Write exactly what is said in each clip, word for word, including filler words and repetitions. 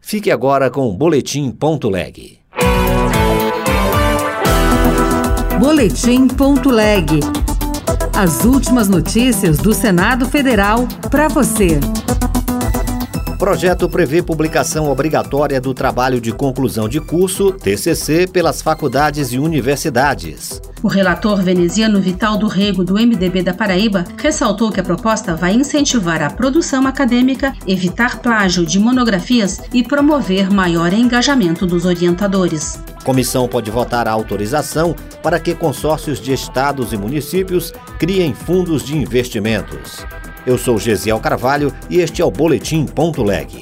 Fique agora com o Boletim Ponto Leg. Boletim Ponto Leg. As últimas notícias do Senado Federal para você. Projeto prevê publicação obrigatória do trabalho de conclusão de curso, T C C, pelas faculdades e universidades. O relator veneziano Vital do Rego, do M D B da Paraíba, ressaltou que a proposta vai incentivar a produção acadêmica, evitar plágio de monografias e promover maior engajamento dos orientadores. A comissão pode votar a autorização para que consórcios de estados e municípios criem fundos de investimentos. Eu sou Gesiel Carvalho e este é o Boletim Ponto Leg.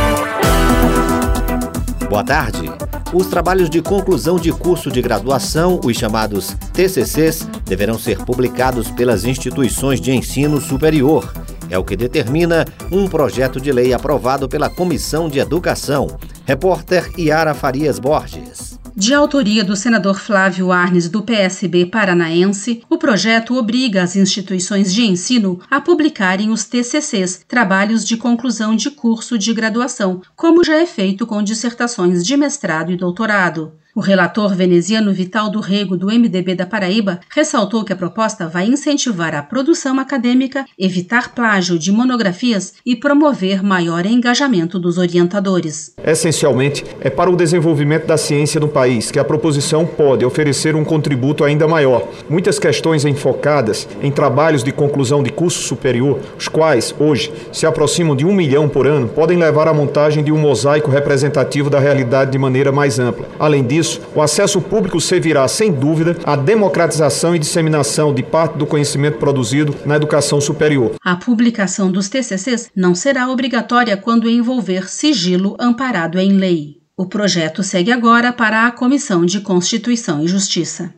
Boa tarde. Os trabalhos de conclusão de curso de graduação, os chamados T C Cs, deverão ser publicados pelas instituições de ensino superior. É o que determina um projeto de lei aprovado pela Comissão de Educação. Repórter Yara Farias Borges. De autoria do senador Flávio Arnes, do P S B paranaense, o projeto obriga as instituições de ensino a publicarem os T C Cs, trabalhos de conclusão de curso de graduação, como já é feito com dissertações de mestrado e doutorado. O relator veneziano Vital do Rego, do M D B da Paraíba, ressaltou que a proposta vai incentivar a produção acadêmica, evitar plágio de monografias e promover maior engajamento dos orientadores. Essencialmente, é para o desenvolvimento da ciência no país que a proposição pode oferecer um contributo ainda maior. Muitas questões enfocadas em trabalhos de conclusão de curso superior, os quais, hoje, se aproximam de um milhão por ano, podem levar à montagem de um mosaico representativo da realidade de maneira mais ampla. Além disso, o acesso público servirá, sem dúvida, à democratização e disseminação de parte do conhecimento produzido na educação superior. A publicação dos T C Cs não será obrigatória quando envolver sigilo amparado em lei. O projeto segue agora para a Comissão de Constituição e Justiça.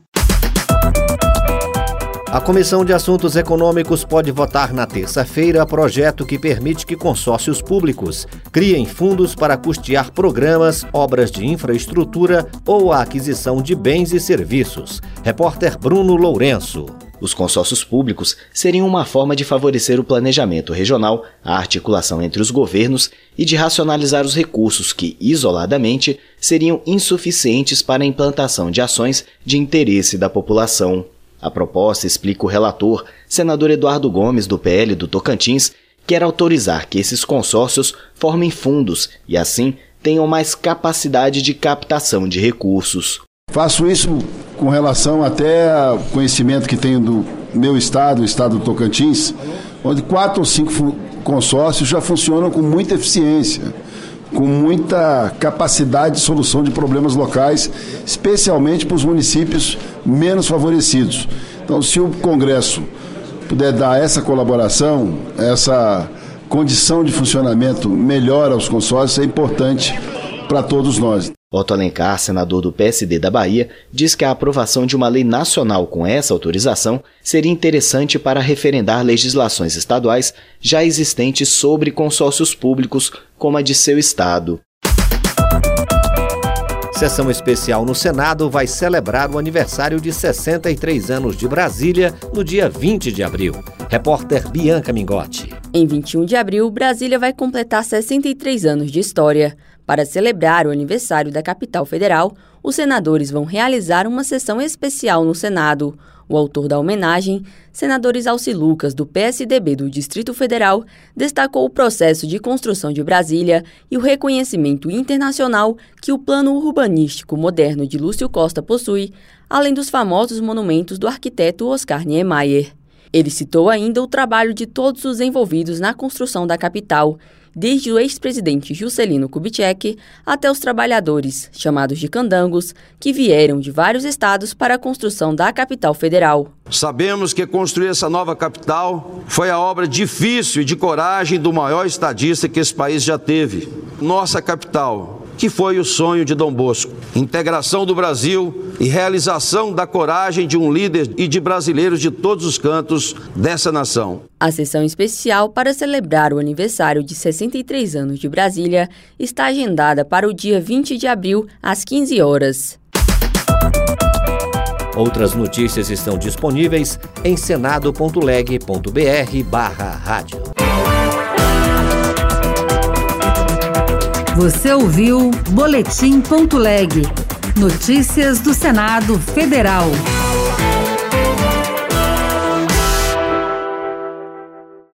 A Comissão de Assuntos Econômicos pode votar na terça-feira projeto que permite que consórcios públicos criem fundos para custear programas, obras de infraestrutura ou a aquisição de bens e serviços. Repórter Bruno Lourenço. Os consórcios públicos seriam uma forma de favorecer o planejamento regional, a articulação entre os governos e de racionalizar os recursos que, isoladamente, seriam insuficientes para a implantação de ações de interesse da população. A proposta, explica o relator, senador Eduardo Gomes, do P L do Tocantins, quer autorizar que esses consórcios formem fundos e, assim, tenham mais capacidade de captação de recursos. Faço isso com relação até ao conhecimento que tenho do meu estado, o estado do Tocantins, onde quatro ou cinco consórcios já funcionam com muita eficiência, com muita capacidade de solução de problemas locais, especialmente para os municípios menos favorecidos. Então, se o Congresso puder dar essa colaboração, essa condição de funcionamento melhor aos consórcios, é importante para todos nós. Otto Alencar, senador do P S D da Bahia, diz que a aprovação de uma lei nacional com essa autorização seria interessante para referendar legislações estaduais já existentes sobre consórcios públicos, como a de seu estado. Sessão especial no Senado vai celebrar o aniversário de sessenta e três anos de Brasília no dia vinte de abril. Repórter Bianca Mingotti. Em vinte e um de abril, Brasília vai completar sessenta e três anos de história. Para celebrar o aniversário da capital federal, os senadores vão realizar uma sessão especial no Senado. O autor da homenagem, senador Isalci Lucas, do P S D B do Distrito Federal, destacou o processo de construção de Brasília e o reconhecimento internacional que o plano urbanístico moderno de Lúcio Costa possui, além dos famosos monumentos do arquiteto Oscar Niemeyer. Ele citou ainda o trabalho de todos os envolvidos na construção da capital, desde o ex-presidente Juscelino Kubitschek até os trabalhadores, chamados de candangos, que vieram de vários estados para a construção da capital federal. Sabemos que construir essa nova capital foi a obra difícil e de coragem do maior estadista que esse país já teve. Nossa capital, que foi o sonho de Dom Bosco. Integração do Brasil e realização da coragem de um líder e de brasileiros de todos os cantos dessa nação. A sessão especial para celebrar o aniversário de sessenta e três anos de Brasília está agendada para o dia vinte de abril, às quinze horas. Outras notícias estão disponíveis em senado ponto leg ponto br barra rádio. Você ouviu Boletim Ponto Leg. Notícias do Senado Federal.